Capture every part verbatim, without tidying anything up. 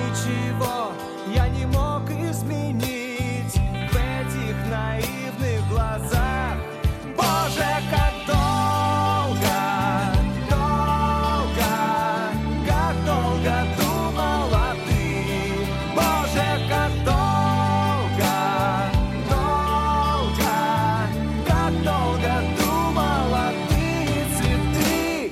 ничего я не мог изменить в этих наивных глазах. Боже, как долго, долго, как долго думала ты. Боже, как долго, долго, как долго думала ты, цветы.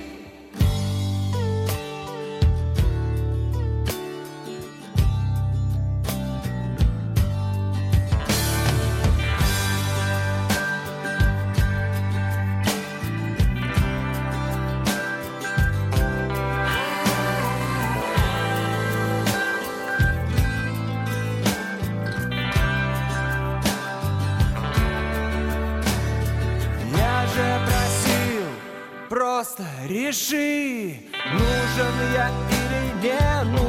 Я же просил, просто реши, нужен я или не нужен.